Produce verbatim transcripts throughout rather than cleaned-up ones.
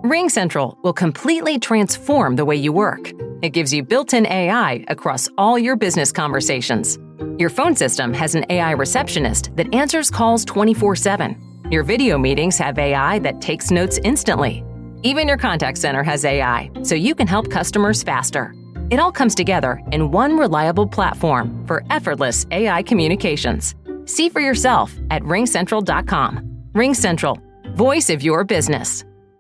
RingCentral will completely transform the way you work. It gives you built-in A I across all your business conversations. Your phone system has an A I receptionist that answers calls twenty-four seven. Your video meetings have A I that takes notes instantly. Even your contact center has A I, so you can help customers faster. It all comes together in one reliable platform for effortless A I communications. See for yourself at ring central dot com. RingCentral, voice of your business.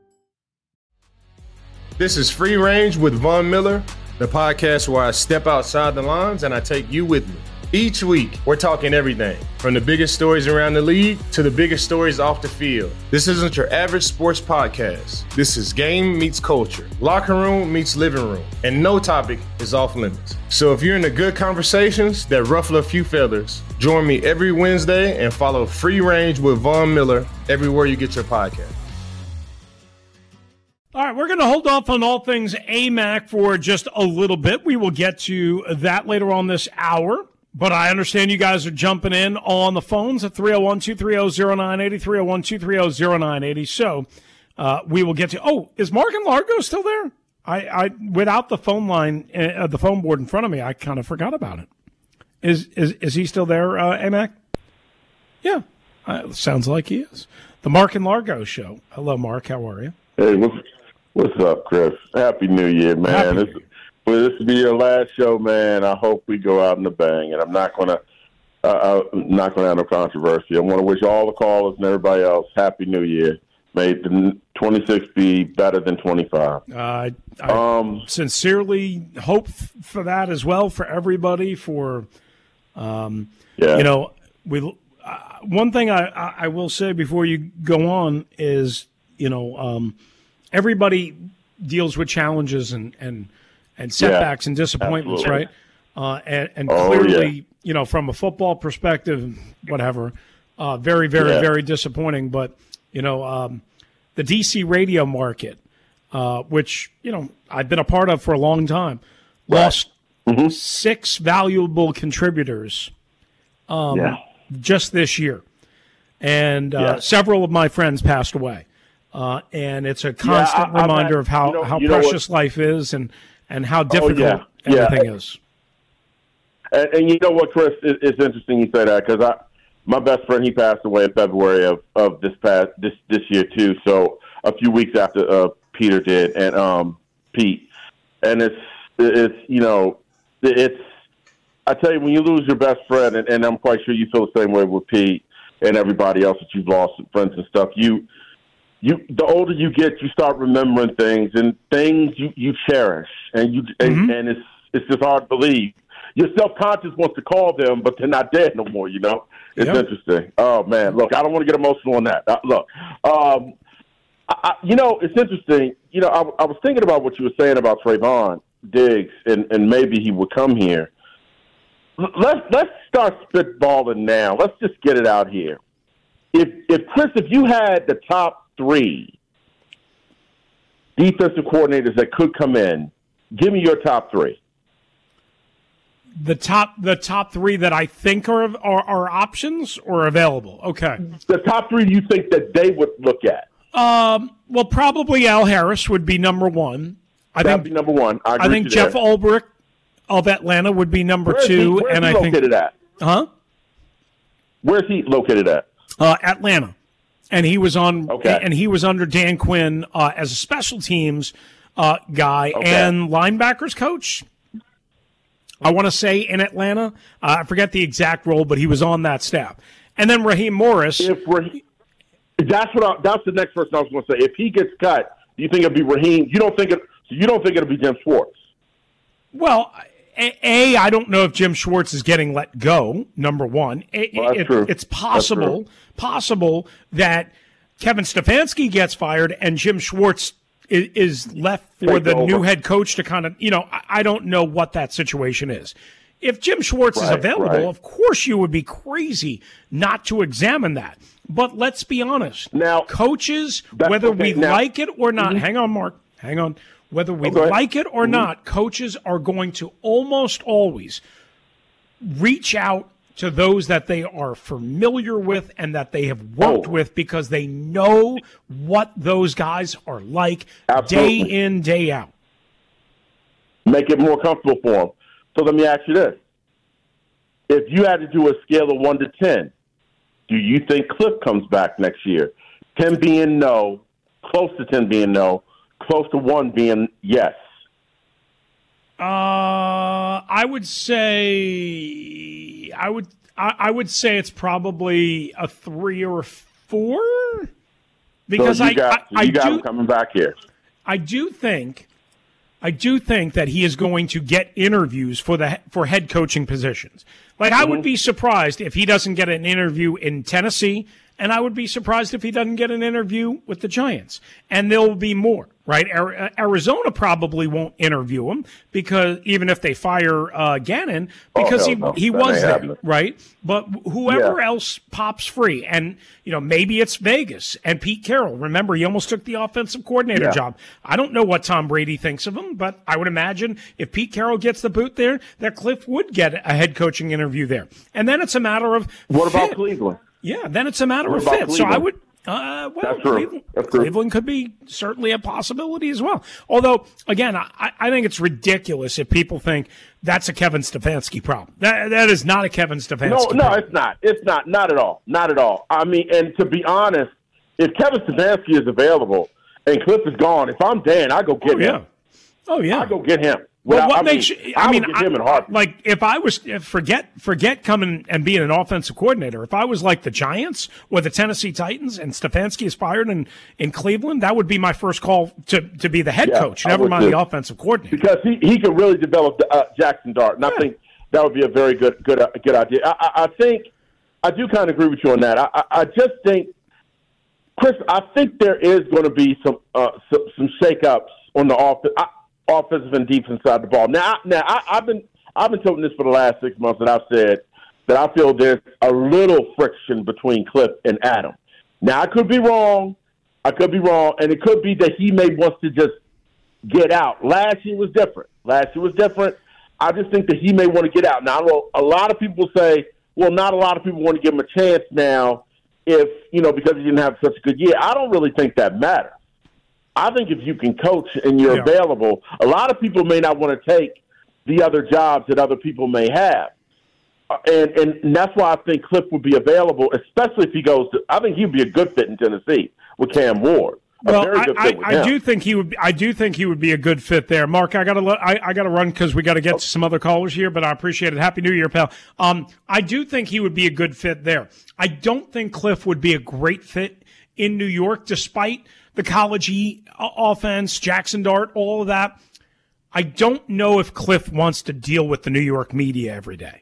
This is Free Range with Von Miller, the podcast where I step outside the lines and I take you with me. Each week, we're talking everything from the biggest stories around the league to the biggest stories off the field. This isn't your average sports podcast. This is game meets culture, locker room meets living room, and no topic is off limits. So if you're into good conversations that ruffle a few feathers, join me every Wednesday and follow Free Range with Von Miller everywhere you get your podcast. All right, we're going to hold off on all things A M A C for just a little bit. We will get to that later on this hour. But I understand you guys are jumping in on the phones at three oh one, two three oh, oh nine eight oh, three oh one, two three oh, oh nine eight oh. So uh, we will get to – oh, is Mark and Largo still there? I, I without the phone line, uh, the phone board in front of me, I kind of forgot about it. Is is is he still there, uh, A M A C? Yeah, uh, sounds like he is. The Mark and Largo Show. Hello, Mark. How are you? Hey, what's, what's up, Chris? Happy New Year, man. Happy- Well, this will be your last show, man. I hope we go out in a bang, and I'm not going to, uh, I'm not going to have no controversy. I want to wish all the callers and everybody else Happy New Year. May the twenty-six be better than twenty-five. Uh, I um, sincerely hope for that as well for everybody. For, um, yeah. you know, we. Uh, one thing I, I will say before you go on is, you know, um, everybody deals with challenges and and. and setbacks yeah, and disappointments, absolutely. right? Uh, and and oh, clearly, yeah. you know, from a football perspective, whatever, uh, very, very, yeah. very disappointing. But, you know, um, the D C radio market, uh, which, you know, I've been a part of for a long time, right. lost mm-hmm. six valuable contributors um, yeah. just this year. And uh, yeah. several of my friends passed away. Uh, and it's a constant yeah, I, reminder at, of how, you know, how precious life is and – and how difficult oh, yeah. everything yeah. is. And, and you know what, Chris? It, it's interesting you say that because I, my best friend, he passed away in February of, of this past this this year too. So a few weeks after uh, Peter did, and um, Pete, and it's it's you know it's I tell you when you lose your best friend, and, and I'm quite sure you feel the same way with Pete and everybody else that you've lost, friends and stuff. You. You, the older you get, you start remembering things and things you, you cherish, and you and, mm-hmm. and it's it's just hard to believe. Your self-conscious wants to call them, but they're not dead no more. You know, it's yep. interesting. Oh man, look, I don't want to get emotional on that. Uh, look, um, I, I, you know, it's interesting. You know, I, I was thinking about what you were saying about Trayvon Diggs, and, and maybe he would come here. Let's let's start spitballing now. Let's just get it out here. If if Chris, if you had the top three defensive coordinators that could come in, give me your top three. The top, the top three that I think are are, are options or available. Okay, the top three you think that they would look at? Um, well, probably Al Harris would be number one. I That'd think be number one. I, agree I think Jeff there. Ulbrich of Atlanta would be number where's two. He, where's and he I located think, at? Huh? Where's he located at? Uh, Atlanta. And he was on, okay. and he was under Dan Quinn uh, as a special teams uh, guy okay. and linebackers coach. I want to say in Atlanta. Uh, I forget the exact role, but he was on that staff. And then Raheem Morris. If Raheem, that's what I, that's the next person I was going to say. If he gets cut, do you think it'll be Raheem? You don't think it? So you don't think it'll be Jim Schwartz? Well, a, a I don't know if Jim Schwartz is getting let go. Number one, a, well, that's it, true. It's possible. That's true. Possible that Kevin Stefanski gets fired and Jim Schwartz is, is left for Take the over. new head coach to kind of, you know, I, I don't know what that situation is. If Jim Schwartz right, is available, right. of course you would be crazy not to examine that. But let's be honest. Now, coaches, whether okay. we now, like it or not, mm-hmm. hang on, Mark, hang on. Whether we okay. like it or mm-hmm. not, coaches are going to almost always reach out to those that they are familiar with and that they have worked oh. with, because they know what those guys are like Absolutely. day in, day out. Make it more comfortable for them. So let me ask you this. If you had to do a scale of one to ten, do you think Cliff comes back next year? ten being no, close to ten being no, close to one being yes. Uh, I would say I would I, I would say it's probably a three or a four, because so you I got, I, you I got do him coming back here. I do think I do think that he is going to get interviews for the for head coaching positions. Like mm-hmm. I would be surprised if he doesn't get an interview in Tennessee. And I would be surprised if he doesn't get an interview with the Giants. And there will be more, right? Arizona probably won't interview him, because even if they fire uh, Gannon, because oh, he no. he that was there, happening. right? But whoever yeah. else pops free, and you know maybe it's Vegas and Pete Carroll. Remember, he almost took the offensive coordinator yeah. job. I don't know what Tom Brady thinks of him, but I would imagine if Pete Carroll gets the boot there, that Cliff would get a head coaching interview there. And then it's a matter of what fit. about Cleveland? Yeah, then it's a matter what of fit. Cleveland? So I would, uh, well, That's true. Cleveland, That's true. Cleveland could be certainly a possibility as well. Although, again, I, I think it's ridiculous if people think that's a Kevin Stefanski problem. That That is not a Kevin Stefanski no, problem. No, it's not. It's not. Not at all. Not at all. I mean, and to be honest, if Kevin Stefanski is available and Cliff is gone, if I'm Dan, I go get oh, him. Yeah. Oh, yeah. I go get him. Well, what I makes mean, you, I, I mean, would get him in heart. Like, if I was, if forget, forget coming and being an offensive coordinator. If I was like the Giants or the Tennessee Titans and Stefanski is fired in, in Cleveland, that would be my first call to, to be the head yeah, coach, never mind too. the offensive coordinator. Because he, he could really develop uh, Jackson Dart, and yeah. I think that would be a very good good uh, good idea. I, I, I think, I do kind of agree with you on that. I, I, I just think, Chris, I think there is going to be some, uh, some, some shakeups on the offense. offensive and defensive side of the ball. Now, now I, I've been I've been telling this for the last six months, and I've said that I feel there's a little friction between Cliff and Adam. Now, I could be wrong. I could be wrong, and it could be that he may want to just get out. Last year was different. Last year was different. I just think that he may want to get out. Now, I know a lot of people say, well, not a lot of people want to give him a chance now if, you know, because he didn't have such a good year. I don't really think that matters. I think if you can coach and you're yeah. available, a lot of people may not want to take the other jobs that other people may have. Uh, and, and that's why I think Cliff would be available, especially if he goes to – I think he'd be a good fit in Tennessee with Cam Ward. Well, I, I, I do think he would. I do think he would be a good fit there, Mark. I got to. I, I got to run because we got to get to some other callers here. But I appreciate it. Happy New Year, pal. Um, I do think he would be a good fit there. I don't think Cliff would be a great fit in New York, despite the college offense, Jackson Dart, all of that. I don't know if Cliff wants to deal with the New York media every day.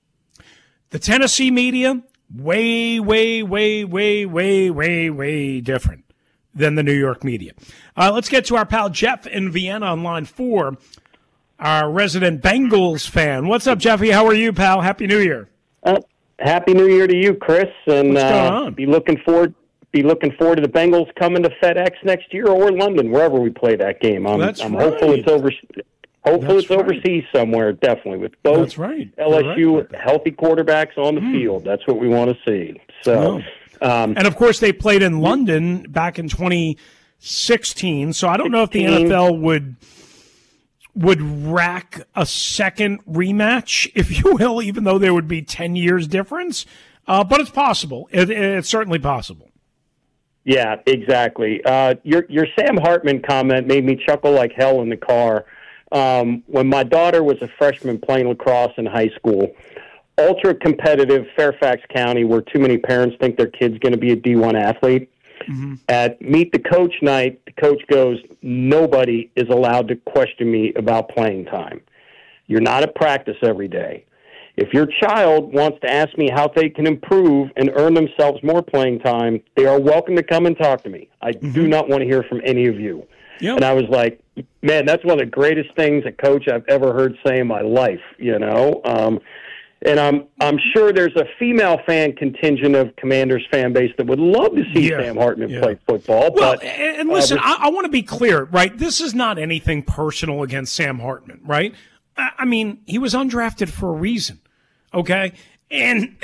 The Tennessee media, way, way, way, way, way, way, way different than the New York media. Uh, let's get to our pal Jeff in Vienna on line four, our resident Bengals fan. What's up, Jeffy? How are you, pal? Happy New Year. Uh, Happy New Year to you, Chris. And What's going uh, on? Be looking forward. Be looking forward to the Bengals coming to FedEx next year or London, wherever we play that game. I'm, That's I'm right. hopeful it's over. Hopefully That's it's overseas right. somewhere, definitely, with both That's right. L S U right. healthy quarterbacks on the mm. field. That's what we want to see. So, oh. um, And, of course, they played in London back in twenty sixteen, so I don't know if the N F L would would rack a second rematch, if you will, even though there would be ten years difference. Uh, but it's possible. It, it's certainly possible. Yeah, exactly. Uh, your your Sam Hartman comment made me chuckle like hell in the car. Um, when my daughter was a freshman playing lacrosse in high school, ultra competitive Fairfax County, where too many parents think their kid's going to be a D one athlete. Mm-hmm. At Meet the Coach night, the coach goes, nobody is allowed to question me about playing time. You're not at practice every day. If your child wants to ask me how they can improve and earn themselves more playing time, they are welcome to come and talk to me. I mm-hmm. do not want to hear from any of you. Yep. And I was like, man, that's one of the greatest things a coach I've ever heard say in my life, you know. Um, and I'm I'm sure there's a female fan contingent of Commanders fan base that would love to see yeah. Sam Hartman yeah. play football. Well, but, and listen, uh, I, I want to be clear, right? This is not anything personal against Sam Hartman, right? I, I mean, he was undrafted for a reason, okay? And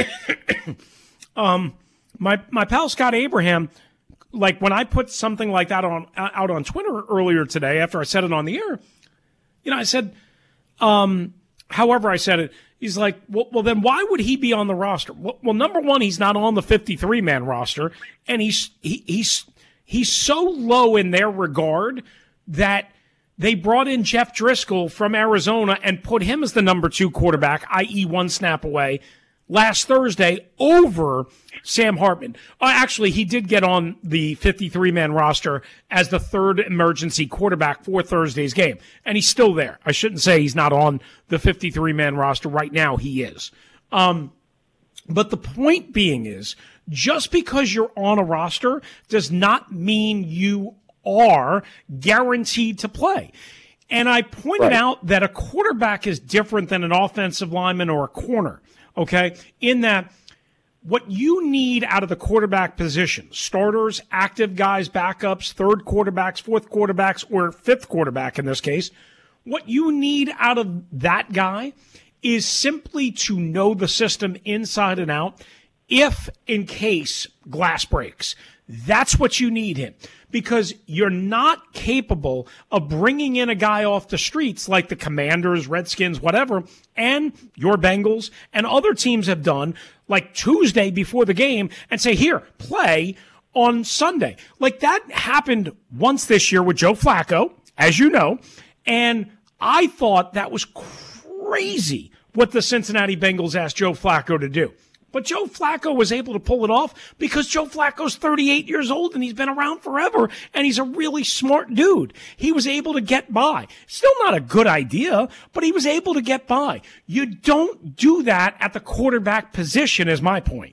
um, my my pal Scott Abraham, like when I put something like that on out on Twitter earlier today, after I said it on the air, you know, I said, um, however I said it, he's like, well, well, then why would he be on the roster? Well, well, number one, he's not on the fifty-three man roster, and he's he, he's he's so low in their regard that they brought in Jeff Driscoll from Arizona and put him as the number two quarterback, that is one snap away, last Thursday over Sam Hartman. Uh, actually, he did get on the fifty-three man roster as the third emergency quarterback for Thursday's game, and he's still there. I shouldn't say he's not on the fifty-three man roster right now. He is. Um, but the point being is, just because you're on a roster does not mean you are guaranteed to play. And I pointed right. out that a quarterback is different than an offensive lineman or a corner, okay, in that what you need out of the quarterback position, starters, active guys, backups, third quarterbacks, fourth quarterbacks, or fifth quarterback in this case, what you need out of that guy is simply to know the system inside and out if, in case, glass breaks. That's what you need him, because you're not capable of bringing in a guy off the streets like the Commanders, Redskins, whatever, and your Bengals and other teams have done, like Tuesday before the game, and say, here, play on Sunday. Like that happened once this year with Joe Flacco, as you know, and I thought that was crazy what the Cincinnati Bengals asked Joe Flacco to do. But Joe Flacco was able to pull it off because Joe Flacco's thirty-eight years old and he's been around forever and he's a really smart dude. He was able to get by. Still not a good idea, but he was able to get by. You don't do that at the quarterback position is my point.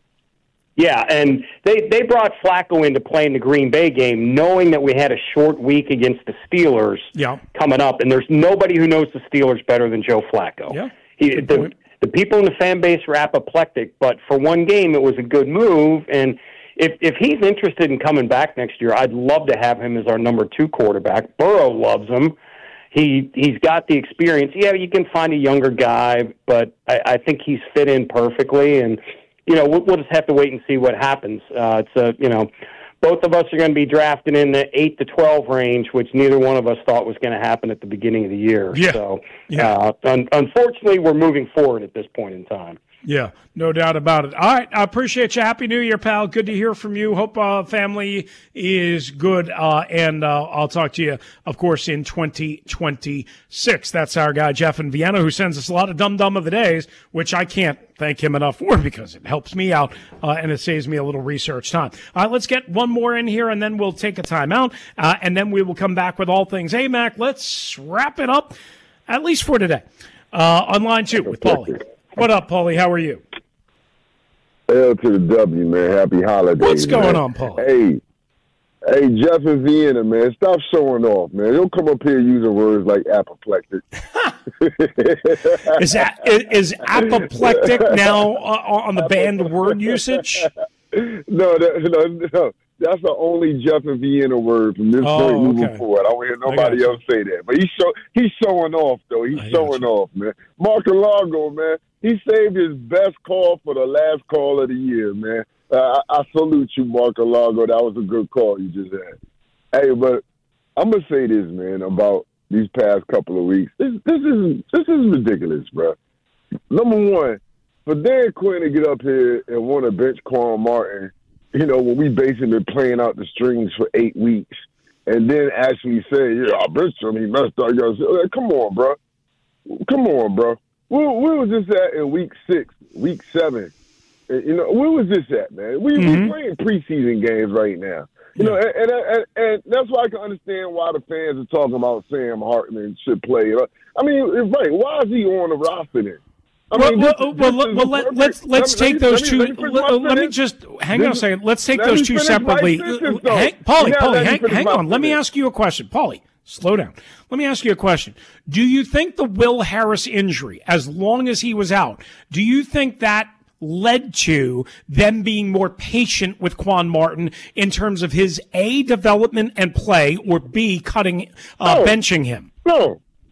Yeah, and they, they brought Flacco into playing the Green Bay game knowing that we had a short week against the Steelers yeah. coming up, and there's nobody who knows the Steelers better than Joe Flacco. Yeah, he, the, the people in the fan base are apoplectic, but for one game it was a good move, and if if he's interested in coming back next year, I'd love to have him as our number two quarterback. Burrow loves him. He, he's got the experience. Yeah, you can find a younger guy, but I, I think he's fit in perfectly, and you know, we'll, we'll just have to wait and see what happens. Uh, it's a, you know, both of us are going to be drafted in the eight to twelve range, which neither one of us thought was going to happen at the beginning of the year. Yeah. So, yeah. Uh, un- unfortunately, we're moving forward at this point in time. Yeah, no doubt about it. All right, I appreciate you. Happy New Year, pal. Good to hear from you. Hope uh, family is good, uh, and uh, I'll talk to you, of course, in twenty twenty-six. That's our guy, Jeff in Vienna, who sends us a lot of dum-dum of the days, which I can't thank him enough for because it helps me out, uh, and it saves me a little research time. All right, let's get one more in here, and then we'll take a timeout, uh, and then we will come back with all things A M A C. Let's wrap it up, at least for today, uh, on line two with Paulie. What up, Paulie? How are you? L to the W, man. Happy holidays. What's going man. on, Paulie? Hey, hey, Jeff in Vienna, man. Stop showing off, man. Don't come up here using words like apoplectic. is that is, is apoplectic now uh, on the banned word usage? No, that, no, no. That's the only Jeff in Vienna word from this oh, point moving okay. forward. I don't hear nobody else say that. But he's show, he's showing off, though. He's showing you. off, man. Mar-a-Lago, man. He saved his best call for the last call of the year, man. Uh, I, I salute you, Mar-a-Lago. That was a good call you just had. Hey, but I'm gonna say this, man, about these past couple of weeks. This this is this is ridiculous, bro. Number one, for Dan Quinn to get up here and want to bench Quan Martin, you know, when we basically been playing out the strings for eight weeks, and then actually say, "Yeah, I benched him. He messed up." Say, come on, bro. Come on, bro. Where, where was this at in week six, week seven? You know, where was this at, man? We mm-hmm. we playing preseason games right now. You know, and, and and and that's why I can understand why the fans are talking about Sam Hartman should play. I mean, right? Why is he on the roster then? I well, mean, well, this, well, this well let, let's let's take those two. Let, let, let me just hang on a second. Let's take those two separately. Hang, Paulie, Paulie, hang, hang on. Let me ask you a question, Paulie. Slow down. Let me ask you a question. Do you think the Will Harris injury, as long as he was out, do you think that led to them being more patient with Quan Martin in terms of his A, development and play, or B, cutting, uh, no. benching him? No.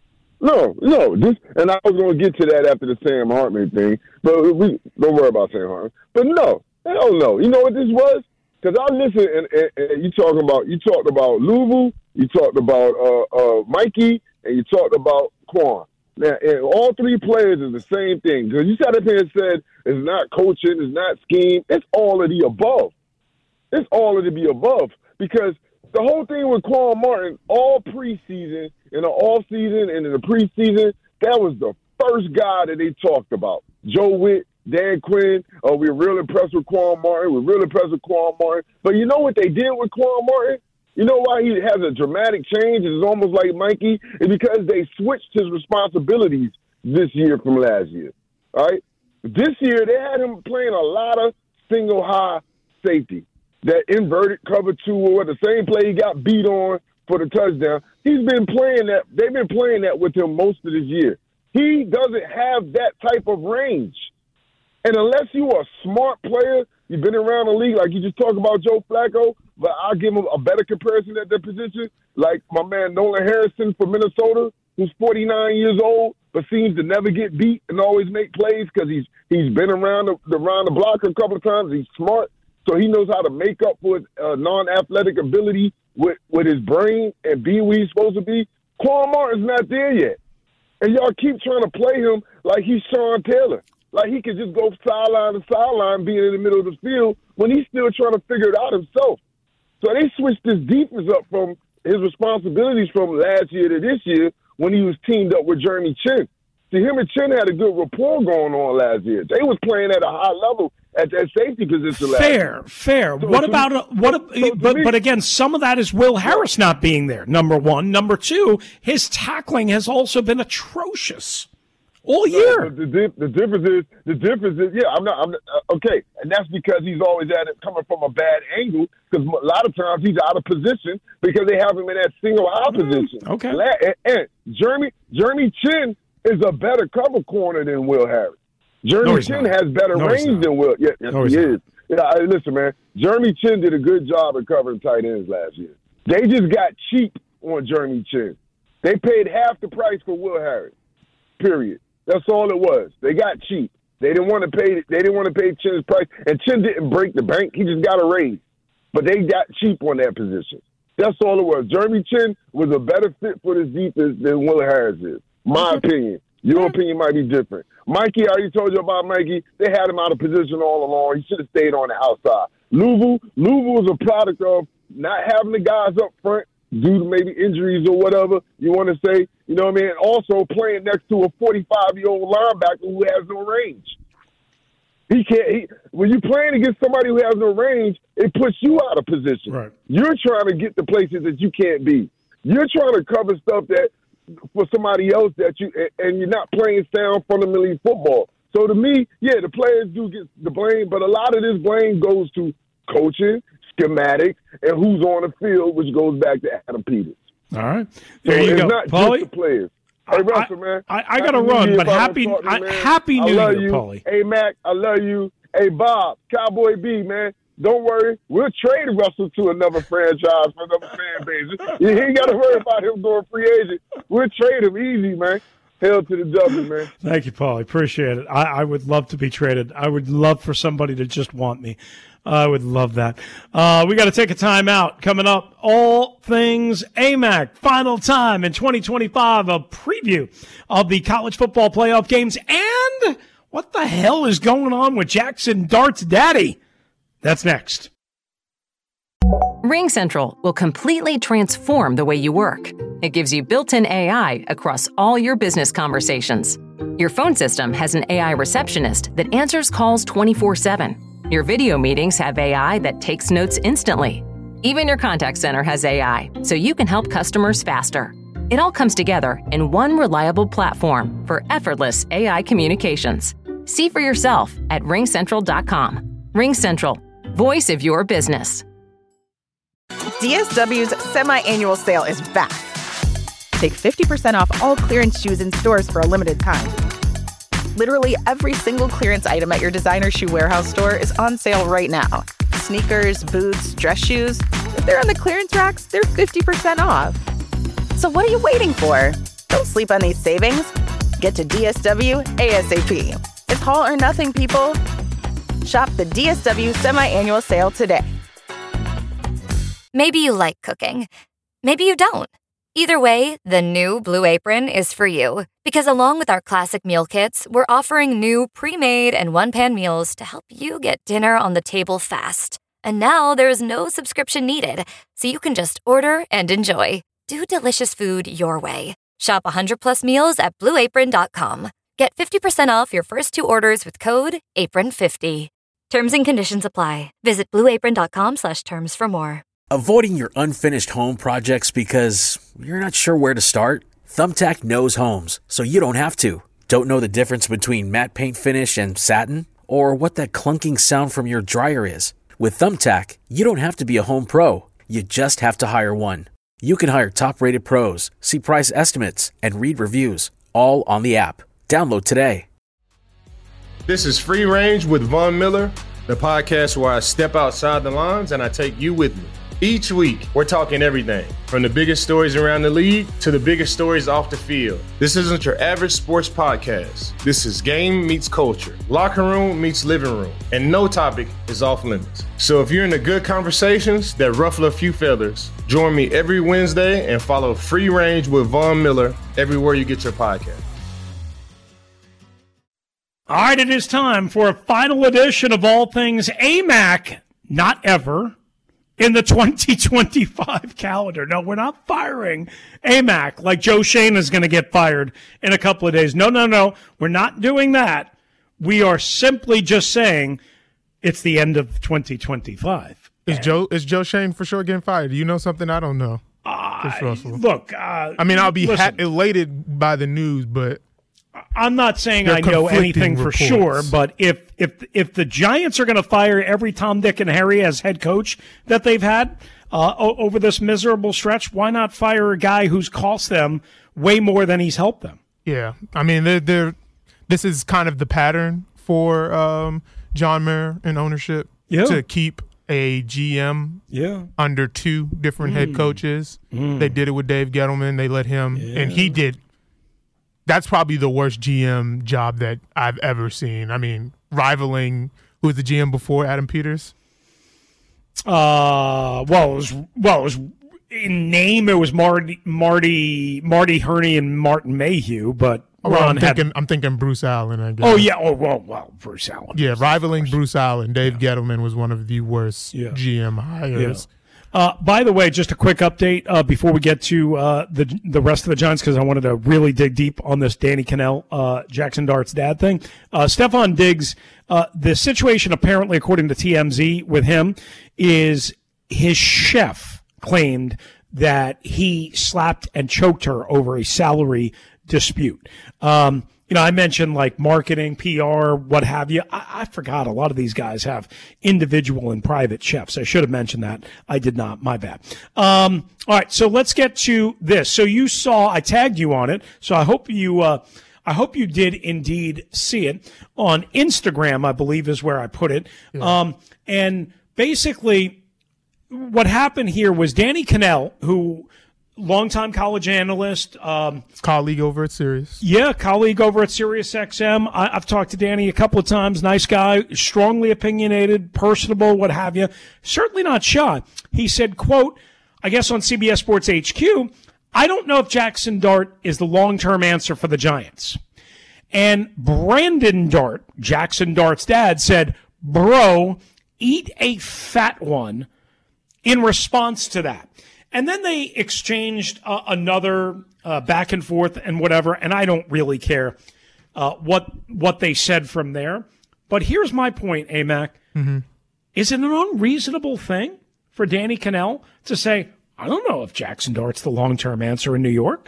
No, no. This, and I was going to get to that after the Sam Hartman thing, but we don't worry about Sam Hartman. But no, hell no. You know what this was? Because I listened, and, and, and you talking about you talked about Louisville, you talked about uh, uh, Mikey, and you talked about Quan. Now, and all three players is the same thing. Because you sat up here and said it's not coaching, it's not scheme, it's all of the above. It's all of the above. Because the whole thing with Quan Martin, all preseason, in the off season, and in the preseason, that was the first guy that they talked about. Joe Witt, Dan Quinn. Oh, we're real impressed with Quan Martin. We're real impressed with Quan Martin. But you know what they did with Quan Martin? You know why he has a dramatic change? It's almost like Mikey. It's because they switched his responsibilities this year from last year. All right? This year, they had him playing a lot of single high safety. That inverted cover two, or the same play he got beat on for the touchdown. He's been playing that. They've been playing that with him most of this year. He doesn't have that type of range. And unless you are a smart player, you've been around the league, like you just talked about Joe Flacco, but I'll give him a better comparison at that position, like my man Nolan Harrison for Minnesota, who's forty-nine years old, but seems to never get beat and always make plays because he's he's been around the, around the block a couple of times. He's smart, so he knows how to make up for his uh, non-athletic ability with, with his brain and be where he's supposed to be. Quan Martin's not there yet. And y'all keep trying to play him like he's Sean Taylor. Like he could just go sideline to sideline being in the middle of the field when he's still trying to figure it out himself. So they switched this defense up from his responsibilities from last year to this year when he was teamed up with Jeremy Chin. See, him and Chin had a good rapport going on last year. They was playing at a high level at that safety position last fair, year. Fair, fair. So what about, me, what? so, so but, me, but again, some of that is Will Harris not being there, number one. Number two, his tackling has also been atrocious all year. The, the, the difference is, the difference is, yeah, I'm not, I'm not uh, okay. And that's because he's always at it coming from a bad angle, because a lot of times he's out of position because they have him in that single high mm, position. Okay. And, and Jeremy, Jeremy Chin is a better cover corner than Will Harris. Jeremy no, Chin not. has better no, range than Will. Yeah, yes, no, he not. is. Yeah, I, listen, man. Jeremy Chin did a good job at covering tight ends last year. They just got cheap on Jeremy Chin. They paid half the price for Will Harris. Period. That's all it was. They got cheap. They didn't want to pay. They didn't want to pay Chin's price, and Chin didn't break the bank. He just got a raise, but they got cheap on that position. That's all it was. Jeremy Chin was a better fit for this defense than Will Harris is. My opinion. Your opinion might be different. Mikey, I already told you about Mikey. They had him out of position all along. He should have stayed on the outside. Louisville, Louisville was a product of not having the guys up front due to maybe injuries or whatever you want to say. You know what I mean? And also playing next to a forty-five-year-old linebacker who has no range. He can't. He, when you're playing against somebody who has no range, it puts you out of position. Right. You're trying to get to places that you can't be. You're trying to cover stuff that for somebody else that you and you're not playing sound fundamentally football. So to me, yeah, the players do get the blame, but a lot of this blame goes to coaching, schematics, and who's on the field, which goes back to Adam Peters. All right, there so you it's go, not Paulie. just the players. Hey, Russell, man. I, I got to run, but happy talking, I, happy New Year, you. Paulie. Hey, Mac, I love you. Hey, Bob, Cowboy B, man. Don't worry. We'll trade Russell to another franchise for another fan base. You ain't got to worry about him going free agent. We'll trade him easy, man. Hell to the W, man. Thank you, Paulie. Appreciate it. I, I would love to be traded. I would love for somebody to just want me. I would love that. Uh, we got to take a time out. Coming up, all things A M A C. Final time in twenty twenty-five, a preview of the college football playoff games. And what the hell is going on with Jackson Dart's daddy? That's next. RingCentral will completely transform the way you work. It gives you built-in A I across all your business conversations. Your phone system has an A I receptionist that answers calls twenty-four seven. Your video meetings have A I that takes notes instantly. Even your contact center has A I, so you can help customers faster. It all comes together in one reliable platform for effortless A I communications. See for yourself at ring central dot com. RingCentral, voice of your business. D S W's semi-annual sale is back. Take fifty percent off all clearance shoes in stores for a limited time. Literally every single clearance item at your designer shoe warehouse store is on sale right now. Sneakers, boots, dress shoes. If they're on the clearance racks, they're fifty percent off. So what are you waiting for? Don't sleep on these savings. Get to D S W ASAP. It's haul or nothing, people. Shop the D S W semi-annual sale today. Maybe you like cooking. Maybe you don't. Either way, the new Blue Apron is for you. Because along with our classic meal kits, we're offering new pre-made and one-pan meals to help you get dinner on the table fast. And now there's no subscription needed, so you can just order and enjoy. Do delicious food your way. Shop one hundred plus meals at blue apron dot com. Get fifty percent off your first two orders with code apron fifty. Terms and conditions apply. Visit blue apron dot com slash terms for more. Avoiding your unfinished home projects because you're not sure where to start? Thumbtack knows homes, so you don't have to. Don't know the difference between matte paint finish and satin? Or what that clunking sound from your dryer is? With Thumbtack, you don't have to be a home pro. You just have to hire one. You can hire top-rated pros, see price estimates, and read reviews, all on the app. Download today. This is Free Range with Von Miller, the podcast where I step outside the lines and I take you with me. Each week, we're talking everything from the biggest stories around the league to the biggest stories off the field. This isn't your average sports podcast. This is game meets culture, locker room meets living room, and no topic is off limits. So if you're into good conversations that ruffle a few feathers, join me every Wednesday and follow Free Range with Von Miller everywhere you get your podcast. All right, it is time for a final edition of All Things A M A C, not ever, in the twenty twenty-five calendar. No, we're not firing A M A C like Joe Shane is going to get fired in a couple of days. No, no, no, we're not doing that. We are simply just saying it's the end of twenty twenty-five. Is and, Joe is Joe Shane for sure getting fired? Do you know something I don't know? Uh, look, uh, I mean, I'll be listen, ha- elated by the news, but I'm not saying I know anything for reports. Sure, but if if if the Giants are going to fire every Tom, Dick, and Harry as head coach that they've had uh, o- over this miserable stretch, why not fire a guy who's cost them way more than he's helped them? Yeah, I mean, they're, they're, this is kind of the pattern for um, John Mayer and ownership yeah. to keep a G M yeah. under two different mm. head coaches. Mm. They did it with Dave Gettleman. They let him, yeah. and he did. That's probably the worst G M job that I've ever seen. I mean, rivaling who was the G M before Adam Peters? Uh, well, it was well, it was in name. It was Marty, Marty, Marty Herney, and Martin Mayhew. But oh, well, Ron I'm thinking, had, I'm thinking Bruce Allen. I guess. Oh yeah. Oh well, well, Bruce Allen. Yeah, rivaling Bruce Allen. Dave yeah. Gettleman was one of the worst yeah. G M hires. Yeah. Uh, by the way, just a quick update uh, before we get to uh, the the rest of the Giants, because I wanted to really dig deep on this Danny Kanell, uh, Jackson Dart's dad thing. Uh, Stephon Diggs, uh, the situation apparently, according to T M Z, with him is his chef claimed that he slapped and choked her over a salary dispute. Um, You know, I mentioned like marketing, P R, what have you. I, I forgot a lot of these guys have individual and private chefs. I should have mentioned that. I did not. My bad. Um, all right, so let's get to this. So you saw, I tagged you on it. So I hope you, uh, I hope you did indeed see it on Instagram, I believe is where I put it. Yeah. Um, and basically what happened here was Danny Kanell, who longtime college analyst. Um, colleague over at Sirius. Yeah, colleague over at Sirius X M. I, I've talked to Danny a couple of times. Nice guy, strongly opinionated, personable, what have you. Certainly not shy. He said, quote, I guess on C B S Sports H Q, I don't know if Jackson Dart is the long-term answer for the Giants. And Brandon Dart, Jackson Dart's dad, said, bro, eat a fat one in response to that. And then they exchanged uh, another uh, back and forth and whatever, and I don't really care uh, what what they said from there. But here's my point, A M A C. Mm-hmm. Is it an unreasonable thing for Danny Kanell to say, I don't know if Jackson Dart's the long-term answer in New York?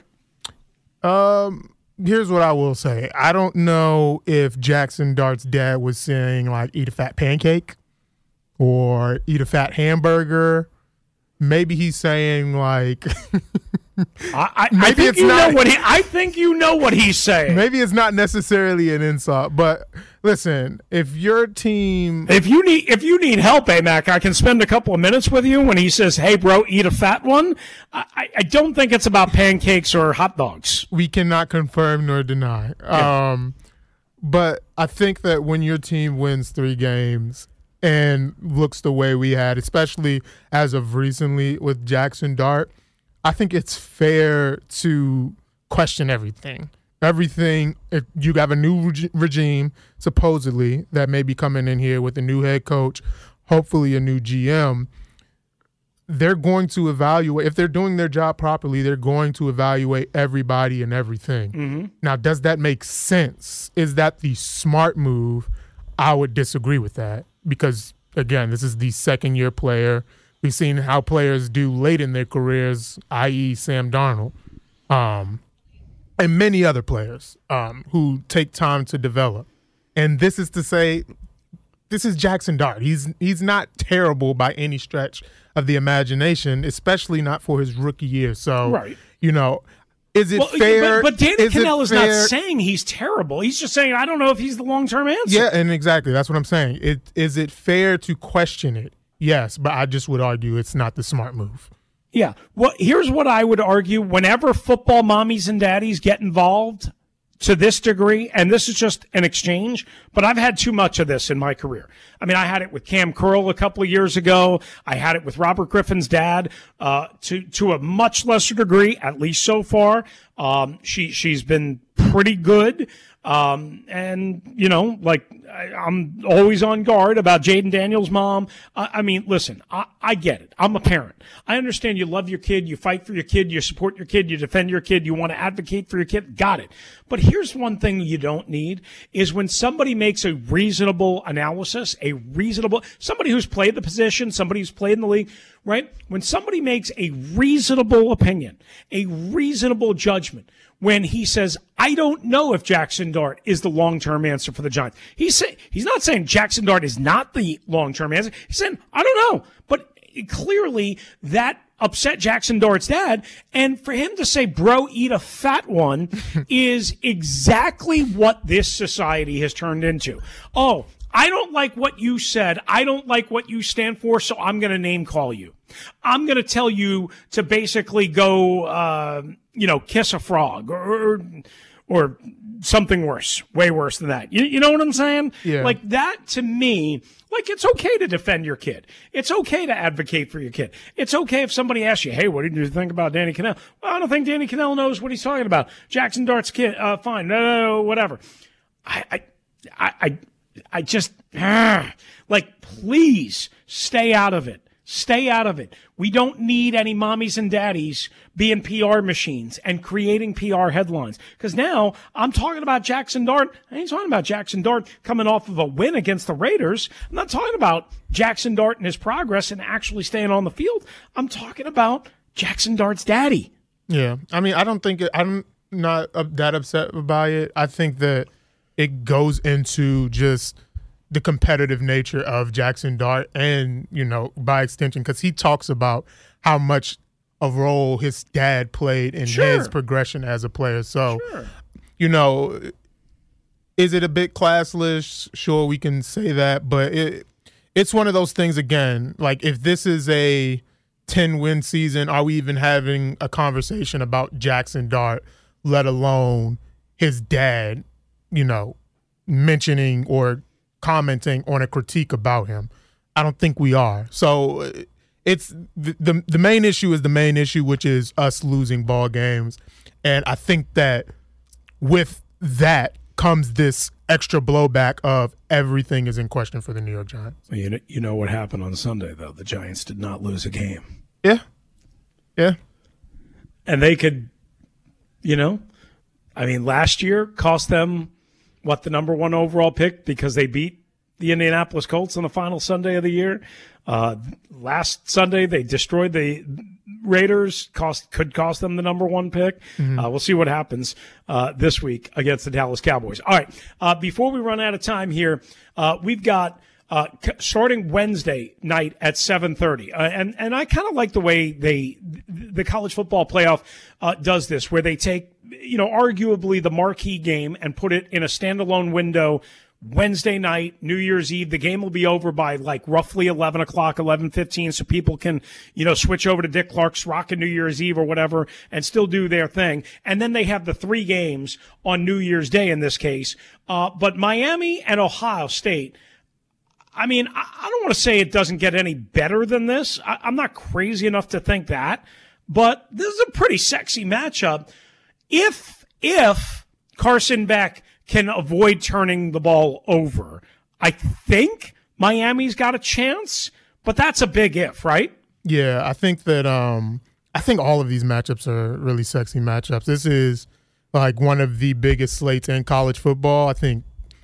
Um, here's what I will say. I don't know if Jackson Dart's dad was saying, like, eat a fat pancake or eat a fat hamburger. Maybe he's saying like, I, I, maybe I think it's you not. Know what he, I think you know what he's saying. Maybe it's not necessarily an insult, but Listen, if your team, if you need if you need help, A-Mac, I can spend a couple of minutes with you when he says, "Hey, bro, eat a fat one." I, I don't think it's about pancakes or hot dogs. We cannot confirm nor deny. Yeah. Um, but I think that when your team wins three games and looks the way we had, especially as of recently with Jackson Dart, I think it's fair to question everything. Everything, if you have a new reg- regime, supposedly, that may be coming in here with a new head coach, hopefully a new G M, they're going to evaluate, if they're doing their job properly, they're going to evaluate everybody and everything. Mm-hmm. Now, does that make sense? Is that the smart move? I would disagree with that because, again, this is the second-year player. We've seen how players do late in their careers, that is. Sam Darnold. Um And many other players um, who take time to develop. And this is to say, this is Jackson Dart. He's he's not terrible by any stretch of the imagination, especially not for his rookie year. So, right. you know, is it well, fair? But, but Danny is Kanell is fair? not saying he's terrible. He's just saying, I don't know if he's the long-term answer. Yeah, and exactly. That's what I'm saying. It, is it fair to question it? Yes, but I just would argue it's not the smart move. Yeah. Well, here's what I would argue. Whenever football mommies and daddies get involved to this degree, and this is just an exchange, but I've had too much of this in my career. I mean, I had it with Cam Curl a couple of years ago. I had it with Robert Griffin's dad uh, to to a much lesser degree, at least so far. Um, she, she's been pretty good. Um, and, you know, like, I, I'm always on guard about Jaden Daniels' mom. I, I mean, listen, I, I get it. I'm a parent. I understand you love your kid, you fight for your kid, you support your kid, you defend your kid, you want to advocate for your kid. Got it. But here's one thing you don't need is when somebody makes a reasonable analysis, a reasonable, somebody who's played the position, somebody who's played in the league, right? When somebody makes a reasonable opinion, a reasonable judgment, when he says, I don't know if Jackson Dart is the long-term answer for the Giants. He's say, he's not saying Jackson Dart is not the long-term answer. He's saying, I don't know. But clearly that upset Jackson Dart's dad. And for him to say, bro, eat a fat one is exactly what this society has turned into. Oh, I don't like what you said. I don't like what you stand for, so I'm going to name call you. I'm going to tell you to basically go, uh, you know, kiss a frog or, or something worse, way worse than that. You, you know what I'm saying? Yeah. Like that to me, like it's okay to defend your kid. It's okay to advocate for your kid. It's okay if somebody asks you, hey, what did you think about Danny Kanell? Well, I don't think Danny Kanell knows what he's talking about. Jackson Dart's kid, uh, fine, no, no, no, whatever. I, I, I, I I just, ah, like, please stay out of it. Stay out of it. We don't need any mommies and daddies being P R machines and creating P R headlines. Because now I'm talking about Jackson Dart. I ain't talking about Jackson Dart coming off of a win against the Raiders. I'm not talking about Jackson Dart and his progress and actually staying on the field. I'm talking about Jackson Dart's daddy. Yeah. I mean, I don't think it, I'm not that upset by it. I think that it goes into just the competitive nature of Jackson Dart and, you know, by extension, because he talks about how much a role his dad played in sure. his progression as a player. So, sure. you know, is it a bit classless? Sure, we can say that, but it it's one of those things, again, like if this is a ten-win season, are we even having a conversation about Jackson Dart, let alone his dad, you know, mentioning or commenting on a critique about him? I don't think we are. So it's the, the the main issue is the main issue, which is us losing ball games. And I think that with that comes this extra blowback of everything is in question for the New York Giants. You know, you know what happened on Sunday, though. The Giants did not lose a game. Yeah. Yeah. And they could, you know, I mean, last year cost them, what, the number one overall pick because they beat the Indianapolis Colts on the final Sunday of the year. Uh, last Sunday, they destroyed the Raiders, cost could cost them the number one pick. Mm-hmm. Uh, we'll see what happens uh, this week against the Dallas Cowboys. All right, uh, before we run out of time here, uh, we've got uh, c- starting Wednesday night at seven thirty. Uh, and, and I kind of like the way they the college football playoff uh, does this, where they take, you know, arguably the marquee game and put it in a standalone window Wednesday night, New Year's Eve. The game will be over by like roughly eleven o'clock, eleven fifteen, so people can, you know, switch over to Dick Clark's Rockin' New Year's Eve or whatever and still do their thing. And then they have the three games on New Year's Day in this case. Uh, but Miami and Ohio State, I mean, I, I don't want to say it doesn't get any better than this. I, I'm not crazy enough to think that. But this is a pretty sexy matchup. If, if Carson Beck can avoid turning the ball over, I think Miami's got a chance, but that's a big if, right? Yeah, I think that um, I think all of these matchups are really sexy matchups. This is like one of the biggest slates in college football. I think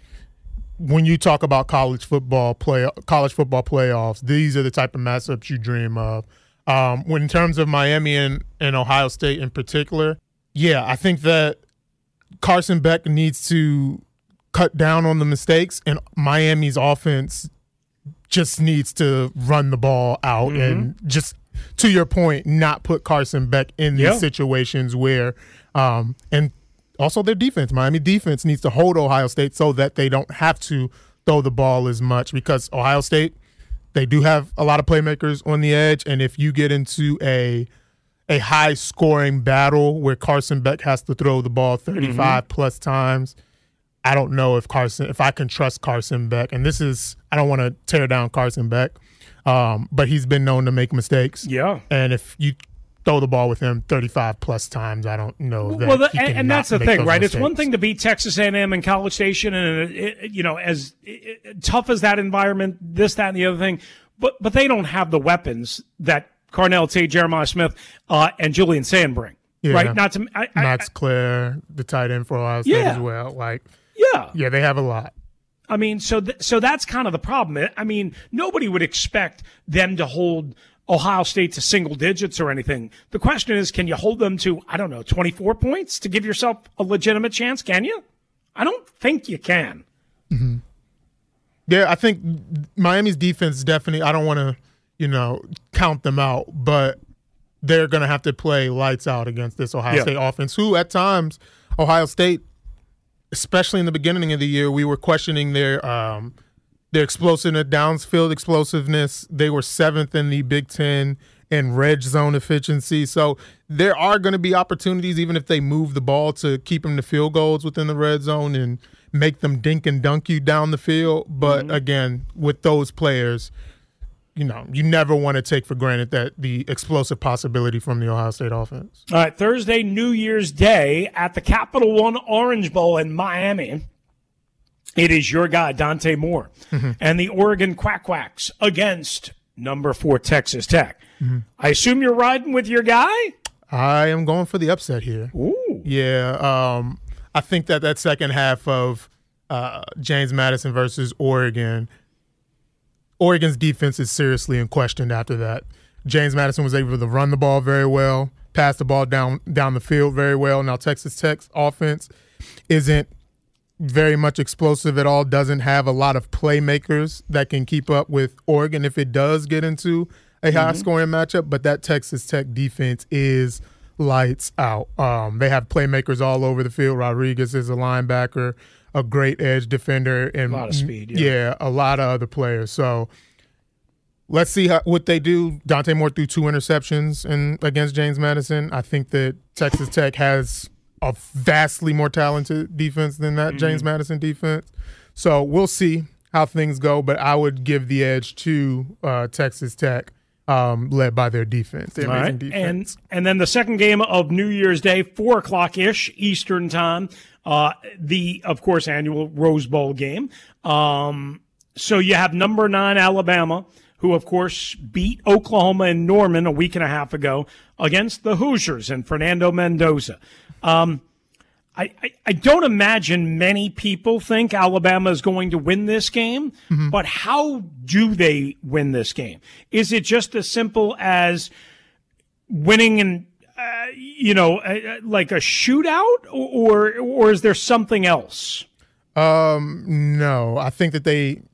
when you talk about college football play, college football playoffs, these are the type of matchups you dream of. Um, when in terms of Miami and, and Ohio State in particular, yeah, I think that Carson Beck needs to cut down on the mistakes, and Miami's offense just needs to run the ball out mm-hmm. and just, to your point, not put Carson Beck in these yeah. situations where um, – and also their defense. Miami defense needs to hold Ohio State so that they don't have to throw the ball as much, because Ohio State – they do have a lot of playmakers on the edge, and if you get into a a high-scoring battle where Carson Beck has to throw the ball thirty-five mm-hmm. plus times, I don't know if Carson, if I can trust Carson Beck. And this is, I don't want to tear down Carson Beck, um, but he's been known to make mistakes. Yeah. And if you throw the ball with him thirty-five plus times, I don't know that well, the, he can and, and that's the thing, right? Mistakes. It's one thing to beat Texas A and M and College Station, and it, you know, as it, it, tough as that environment, this, that, and the other thing, but but they don't have the weapons that Carnell Tate, Jeremiah Smith, uh, and Julian Sand bring, yeah. right? Not to I, Max I, Clare, the tight end for Ohio State yeah. as well. Like, yeah, yeah, they have a lot. I mean, so th- so that's kind of the problem. I mean, nobody would expect them to hold Ohio State to single digits or anything. The question is, can you hold them to, I don't know, twenty-four points to give yourself a legitimate chance? Can you? I don't think you can. Mm-hmm. Yeah, I think Miami's defense definitely, I don't want to, you know, count them out, but they're going to have to play lights out against this Ohio yeah. State offense, who at times, Ohio State, especially in the beginning of the year, we were questioning their um, their explosiveness, downfield explosiveness. They were seventh in the Big Ten in red zone efficiency. So there are going to be opportunities, even if they move the ball, to keep them to field goals within the red zone and make them dink and dunk you down the field. But, mm-hmm. again, with those players, you know, you never want to take for granted that the explosive possibility from the Ohio State offense. All right, Thursday, New Year's Day at the Capital One Orange Bowl in Miami. It is your guy, Dante Moore, mm-hmm. and the Oregon Quack Quacks against number four Texas Tech. Mm-hmm. I assume you're riding with your guy? I am going for the upset here. Ooh. Yeah, um, I think that that second half of uh, James Madison versus Oregon, Oregon's defense is seriously in question after that. James Madison was able to run the ball very well, pass the ball down down the field very well. Now Texas Tech's offense isn't very much explosive at all, doesn't have a lot of playmakers that can keep up with Oregon if it does get into a mm-hmm. high-scoring matchup, but that Texas Tech defense is lights out. Um, they have playmakers all over the field. Rodriguez is a linebacker, a great edge defender, and a lot of speed. Yeah, yeah a lot of other players. So let's see how, what they do. Dante Moore threw two interceptions in, against James Madison. I think that Texas Tech has a vastly more talented defense than that mm-hmm. James Madison defense. So we'll see how things go, but I would give the edge to uh, Texas Tech, um, led by their defense. Their amazing right. defense. And, and then the second game of New Year's Day, four o'clock-ish Eastern time, uh, the, of course, annual Rose Bowl game. Um, so you have number nine Alabama, who, of course, beat Oklahoma and Norman a week and a half ago against the Hoosiers and Fernando Mendoza. Um, I, I, I don't imagine many people think Alabama is going to win this game, mm-hmm. but how do they win this game? Is it just as simple as winning in, uh, you know, uh, like a shootout, or or is there something else? Um, no, I think that they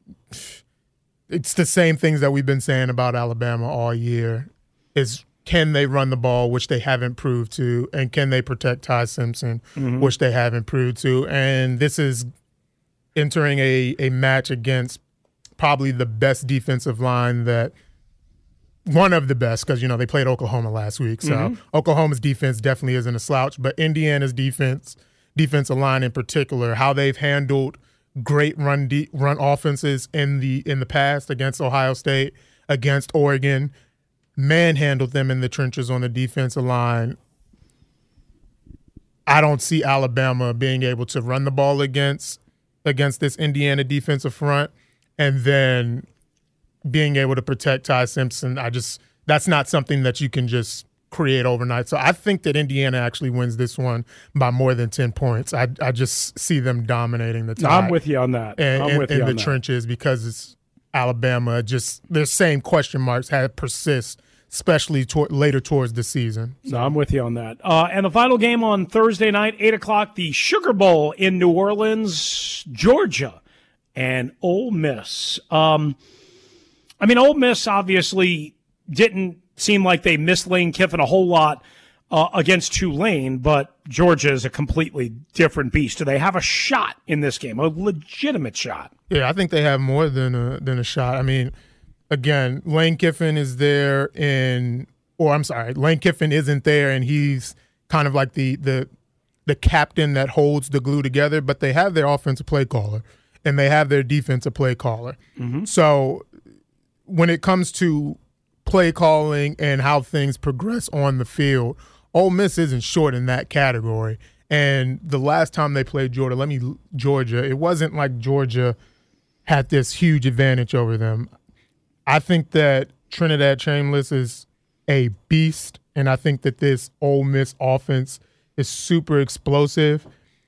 – it's the same things that we've been saying about Alabama all year is – can they run the ball, which they haven't proved to, and can they protect Ty Simpson, mm-hmm. which they haven't proved to? And this is entering a, a match against probably the best defensive line that one of the best, because, you know, they played Oklahoma last week. So mm-hmm. Oklahoma's defense definitely isn't a slouch, but Indiana's defense, defensive line in particular, how they've handled great run de- run offenses in the in the past against Ohio State, against Oregon, manhandled them in the trenches on the defensive line. I don't see Alabama being able to run the ball against against this Indiana defensive front, and then being able to protect Ty Simpson. I just that's not something that you can just create overnight. So I think that Indiana actually wins this one by more than ten points. I I just see them dominating the Tide. I'm with you on that. And, I'm in, with in you the on trenches that. Because it's Alabama. Just the same question marks have persist, especially toward, later towards the season. So. No, I'm with you on that. Uh, and the final game on Thursday night, eight o'clock, the Sugar Bowl in New Orleans, Georgia, and Ole Miss. Um, I mean, Ole Miss obviously didn't seem like they missed Lane Kiffin a whole lot uh, against Tulane, but Georgia is a completely different beast. Do they have a shot in this game, a legitimate shot? Yeah, I think they have more than a, than a shot. I mean, again, Lane Kiffin is there in – or I'm sorry, Lane Kiffin isn't there, and he's kind of like the the the captain that holds the glue together, but they have their offensive play caller, and they have their defensive play caller. Mm-hmm. So when it comes to play calling and how things progress on the field, Ole Miss isn't short in that category. And the last time they played Georgia, let me Georgia, it wasn't like Georgia had this huge advantage over them. I think that Trinidad Chambliss is a beast, and I think that this Ole Miss offense is super explosive.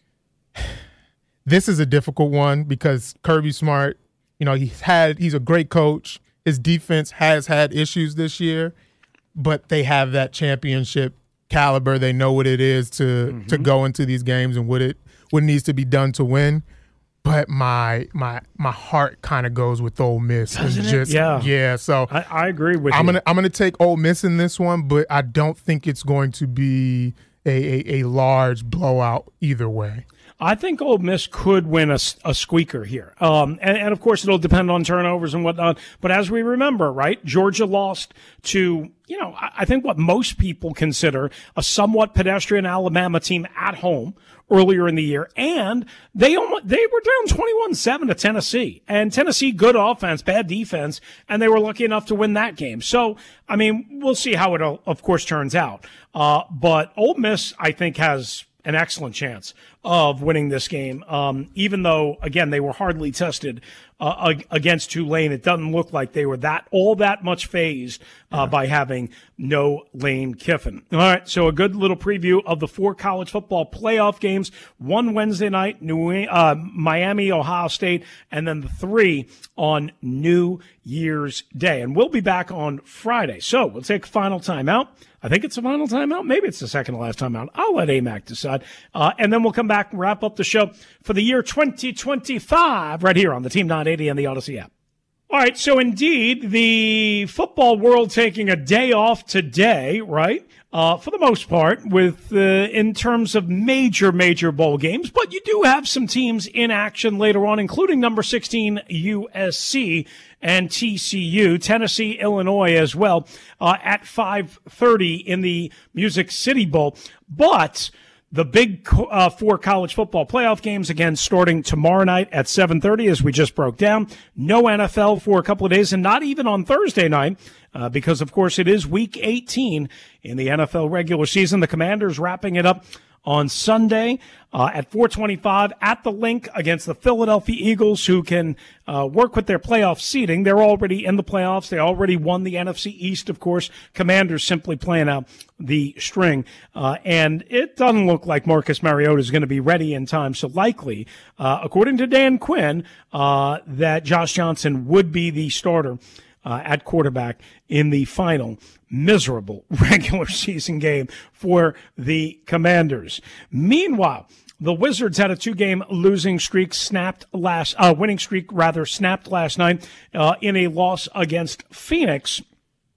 This is a difficult one because Kirby Smart, you know, he's had he's a great coach. His defense has had issues this year, but they have that championship caliber. They know what it is to mm-hmm. to go into these games and what it what needs to be done to win. But my my my heart kind of goes with Ole Miss. Doesn't it's just, it? Yeah, yeah. So I, I agree with I'm you. gonna I'm gonna take Ole Miss in this one, but I don't think it's going to be a a, a large blowout either way. I think Ole Miss could win a, a squeaker here. Um, and, and, of course, it'll depend on turnovers and whatnot. But as we remember, right, Georgia lost to, you know, I, I think what most people consider a somewhat pedestrian Alabama team at home earlier in the year. And they almost, they were down twenty-one seven to Tennessee. And Tennessee, good offense, bad defense, and they were lucky enough to win that game. So, I mean, we'll see how it, of course, turns out. Uh, but Ole Miss, I think, has an excellent chance of winning this game, um, even though, again, they were hardly tested uh, against Tulane. It doesn't look like they were that all that much phased uh, yeah. by having no Lane Kiffin. All right, so a good little preview of the four college football playoff games. One Wednesday night, New uh, Miami, Ohio State, and then the three on New Year's Day. And we'll be back on Friday. So we'll take a final timeout. I think it's a final timeout. Maybe it's the second to last timeout. I'll let A M A C decide. Uh, and then we'll come back and wrap up the show for the year twenty twenty-five right here on the Team nine eighty and the Odyssey app. All right, so indeed, the football world taking a day off today, right? Uh, for the most part, with uh, in terms of major, major bowl games. But you do have some teams in action later on, including number sixteen U S C and T C U, Tennessee, Illinois as well, uh, at five thirty in the Music City Bowl. But the big uh, four college football playoff games, again, starting tomorrow night at seven thirty, as we just broke down. No N F L for a couple of days, and not even on Thursday night, uh, because, of course, it is week eighteen in the N F L regular season. The Commanders wrapping it up on Sunday uh, at four twenty-five at the Link against the Philadelphia Eagles, who can uh, work with their playoff seeding. They're already in the playoffs. They already won the N F C East, of course. Commanders simply playing out the string. Uh, and it doesn't look like Marcus Mariota is going to be ready in time. So likely, uh, according to Dan Quinn, uh, that Josh Johnson would be the starter Uh, at quarterback in the final miserable regular season game for the Commanders. Meanwhile, the Wizards had a two-game losing streak snapped last, uh, winning streak rather snapped last night uh, in a loss against Phoenix.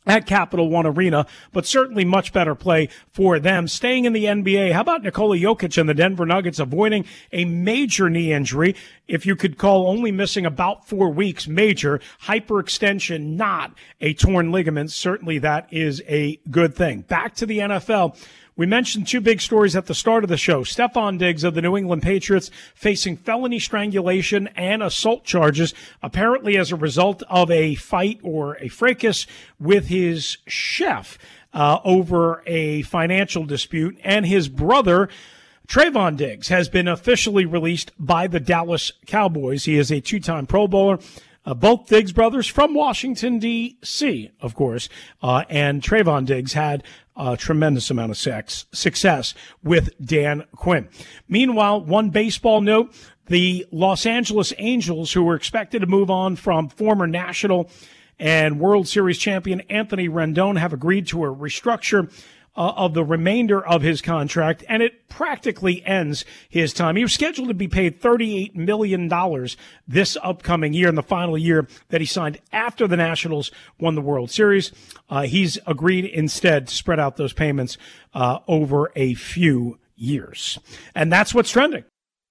at Capital One Arena, but certainly much better play for them. Staying in the N B A, how about Nikola Jokic and the Denver Nuggets avoiding a major knee injury? If you could call only missing about four weeks major, hyperextension, not a torn ligament, certainly that is a good thing. Back to the N F L. We mentioned two big stories at the start of the show. Stephon Diggs of the New England Patriots facing felony strangulation and assault charges, apparently as a result of a fight or a fracas with his chef uh, over a financial dispute. And his brother, Trayvon Diggs, has been officially released by the Dallas Cowboys. He is a two-time Pro Bowler. Uh, both Diggs brothers from Washington, D C, of course, uh, and Trayvon Diggs had a tremendous amount of sex, success with Dan Quinn. Meanwhile, one baseball note, the Los Angeles Angels, who were expected to move on from former National and World Series champion Anthony Rendon, have agreed to a restructure Uh, of the remainder of his contract, and it practically ends his time. He was scheduled to be paid thirty-eight million dollars this upcoming year, in the final year that he signed after the Nationals won the World Series. Uh, he's agreed instead to spread out those payments uh, over a few years. And that's what's trending.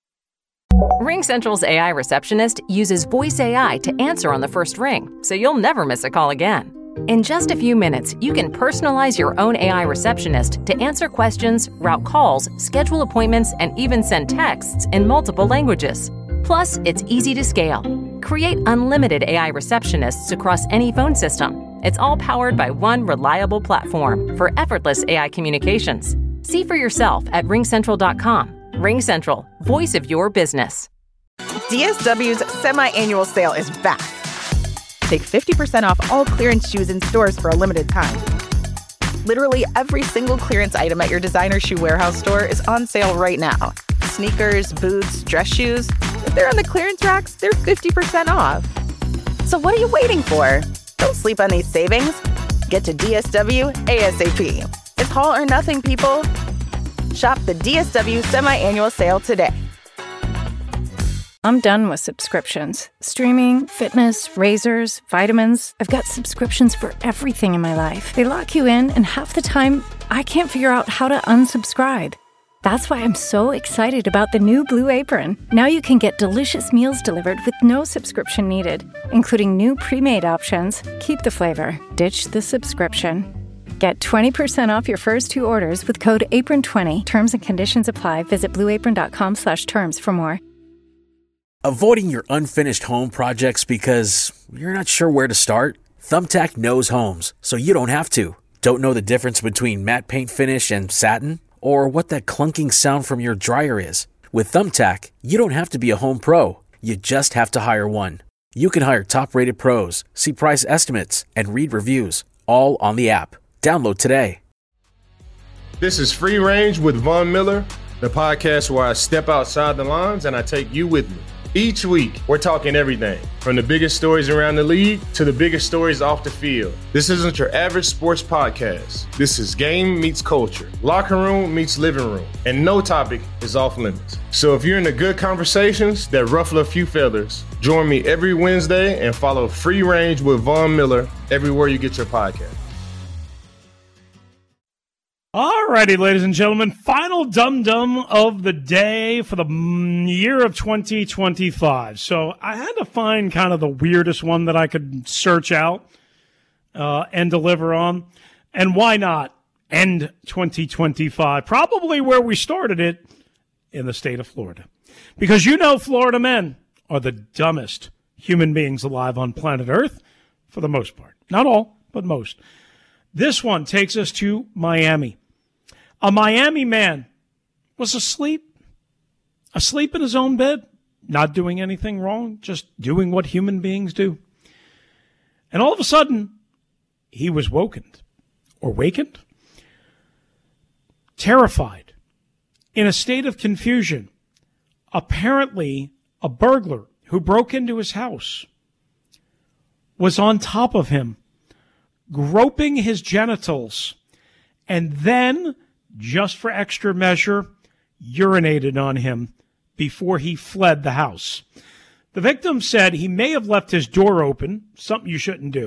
RingCentral's A I receptionist uses voice A I to answer on the first ring, so you'll never miss a call again. In just a few minutes, you can personalize your own A I receptionist to answer questions, route calls, schedule appointments, and even send texts in multiple languages. Plus, it's easy to scale. Create unlimited A I receptionists across any phone system. It's all powered by one reliable platform for effortless A I communications. See for yourself at ring central dot com. RingCentral, voice of your business. D S W's semi-annual sale is back. Take fifty percent off all clearance shoes in stores for a limited time. Literally every single clearance item at your designer shoe warehouse store is on sale right now. Sneakers, boots, dress shoes. If they're on the clearance racks, they're fifty percent off. So what are you waiting for? Don't sleep on these savings. Get to D S W ASAP. It's all or nothing, people. Shop the D S W semi-annual sale today. I'm done with subscriptions. Streaming, fitness, razors, vitamins. I've got subscriptions for everything in my life. They lock you in, and half the time, I can't figure out how to unsubscribe. That's why I'm so excited about the new Blue Apron. Now you can get delicious meals delivered with no subscription needed, including new pre-made options. Keep the flavor. Ditch the subscription. Get twenty percent off your first two orders with code apron twenty. Terms and conditions apply. Visit blueapron.com slash terms for more. Avoiding your unfinished home projects because you're not sure where to start? Thumbtack knows homes, so you don't have to. Don't know the difference between matte paint finish and satin? Or what that clunking sound from your dryer is? With Thumbtack, you don't have to be a home pro. You just have to hire one. You can hire top-rated pros, see price estimates, and read reviews, all on the app. Download today. This is Free Range with Von Miller, the podcast where I step outside the lines and I take you with me. Each week, we're talking everything from the biggest stories around the league to the biggest stories off the field. This isn't your average sports podcast. This is game meets culture, locker room meets living room, and no topic is off limits. So if you're into good conversations that ruffle a few feathers, join me every Wednesday and follow Free Range with Von Miller everywhere you get your podcast. All righty, ladies and gentlemen, final dum-dum of the day for the year of twenty twenty-five. So I had to find kind of the weirdest one that I could search out uh, and deliver on. And why not end twenty twenty-five? Probably where we started it, in the state of Florida. Because you know Florida men are the dumbest human beings alive on planet Earth, for the most part. Not all, but most. This one takes us to Miami. A Miami man was asleep, asleep in his own bed, not doing anything wrong, just doing what human beings do. And all of a sudden, he was woken, or wakened, terrified, in a state of confusion. Apparently, a burglar who broke into his house was on top of him, groping his genitals, and then, just for extra measure, urinated on him before he fled the house. The victim said he may have left his door open, something you shouldn't do,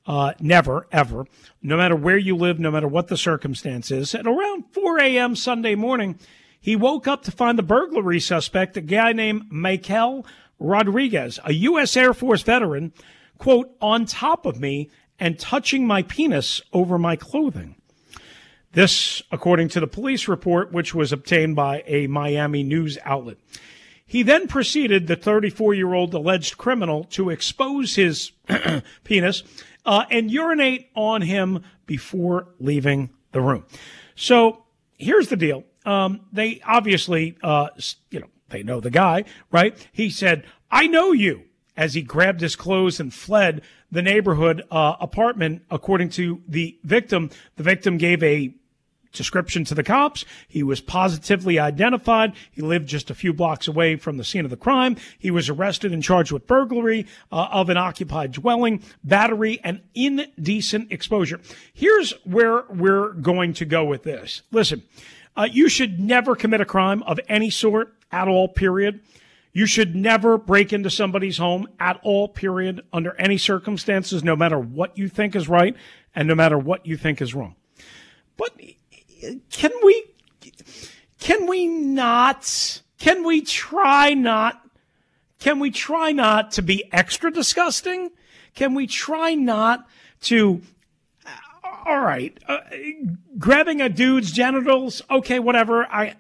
Uh, never, ever, no matter where you live, no matter what the circumstance is. At around four a.m. Sunday morning, he woke up to find the burglary suspect, a guy named Michael Rodriguez, a U S Air Force veteran, quote, on top of me and touching my penis over my clothing. This, according to the police report, which was obtained by a Miami news outlet. He then proceeded, the thirty-four-year-old alleged criminal, to expose his penis uh, and urinate on him before leaving the room. So here's the deal. Um, they obviously, uh, you know, they know the guy, right? He said, I know you, as he grabbed his clothes and fled the neighborhood uh, apartment. According to the victim, the victim gave a description to the cops. He was positively identified. He lived just a few blocks away from the scene of the crime. He was arrested and charged with burglary uh, of an occupied dwelling, battery, and indecent exposure. Here's where we're going to go with this. Listen, uh, you should never commit a crime of any sort at all, period. You should never break into somebody's home at all, period, under any circumstances, no matter what you think is right and no matter what you think is wrong. But Can we, can we not, can we try not, can we try not to be extra disgusting? Can we try not to, all right, uh, grabbing a dude's genitals, okay, whatever, I,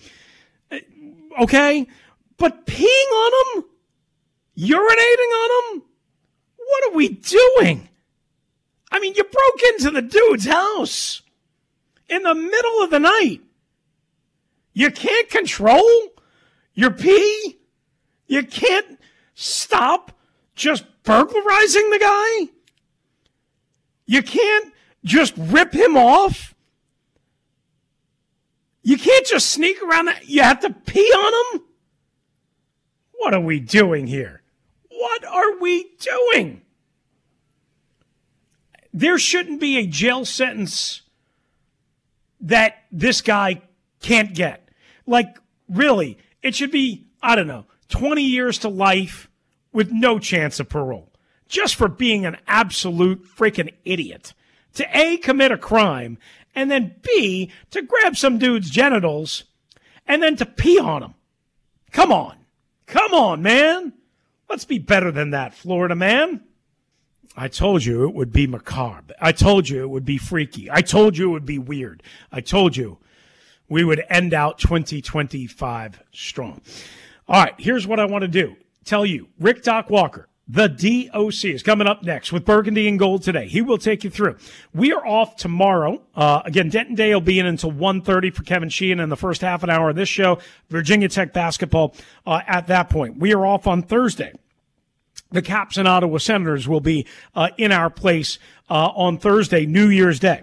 okay, but peeing on him, urinating on him, what are we doing? I mean, you broke into the dude's house in the middle of the night. You can't control your pee. You can't stop just burglarizing the guy. You can't just rip him off. You can't just sneak around. The, you have to pee on him. What are we doing here? What are we doing? There shouldn't be a jail sentence that this guy can't get. Like, really, it should be, I don't know, twenty years to life with no chance of parole. Just for being an absolute freaking idiot. To A, commit a crime, and then B, to grab some dude's genitals, and then to pee on him. Come on. Come on, man. Let's be better than that, Florida man. I told you it would be macabre. I told you it would be freaky. I told you it would be weird. I told you we would end out twenty twenty-five strong. All right, here's what I want to do. Tell you, Rick Doc Walker, the D O C, is coming up next with Burgundy and Gold today. He will take you through. We are off tomorrow. Uh, again, Denton Day will be in until one thirty for Kevin Sheehan in the first half an hour of this show. Virginia Tech basketball uh, at that point. We are off on Thursday. The Caps and Ottawa Senators will be uh, in our place uh, on Thursday, New Year's Day.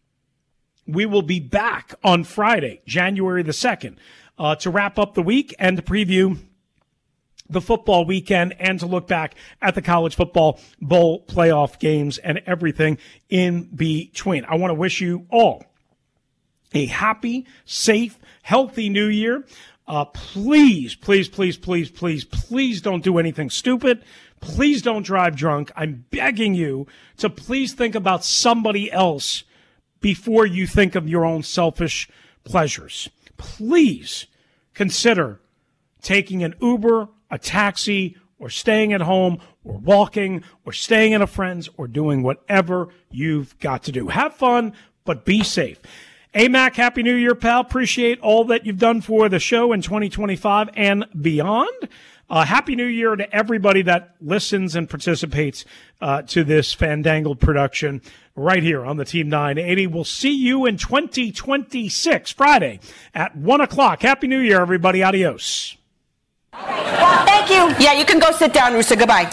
We will be back on Friday, January the second, uh, to wrap up the week and to preview the football weekend and to look back at the college football bowl playoff games and everything in between. I want to wish you all a happy, safe, healthy new year. Uh, please, please, please, please, please, please don't do anything stupid. Please don't drive drunk. I'm begging you to please think about somebody else before you think of your own selfish pleasures. Please consider taking an Uber, a taxi, or staying at home, or walking, or staying at a friend's, or doing whatever you've got to do. Have fun, but be safe. A-Mac, Happy New Year, pal. Appreciate all that you've done for the show in twenty twenty-five and beyond. Uh, Happy New Year to everybody that listens and participates uh, to this fandangled production right here on the Team nine eighty. We'll see you in twenty twenty-six, Friday at one o'clock. Happy New Year, everybody. Adios. Well, thank you. Yeah, you can go sit down, Rooster. Goodbye.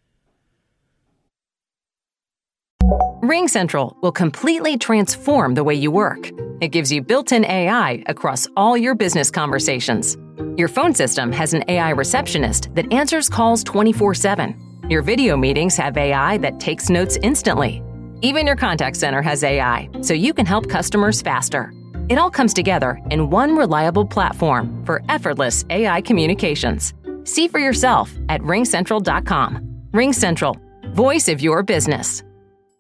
RingCentral will completely transform the way you work. It gives you built-in A I across all your business conversations. Your phone system has an A I receptionist that answers calls twenty-four seven. Your video meetings have A I that takes notes instantly. Even your contact center has A I, so you can help customers faster. It all comes together in one reliable platform for effortless A I communications. See for yourself at ring central dot com. RingCentral, voice of your business.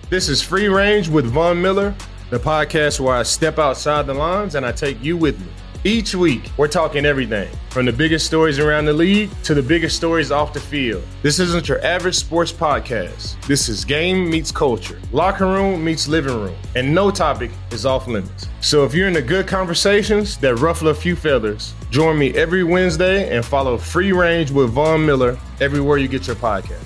This is Free Range with Von Miller, the podcast where I step outside the lines and I take you with me. Each week, we're talking everything from the biggest stories around the league to the biggest stories off the field. This isn't your average sports podcast. This is game meets culture, locker room meets living room, and no topic is off limits. So if you're into good conversations that ruffle a few feathers, join me every Wednesday and follow Free Range with Von Miller everywhere you get your podcast.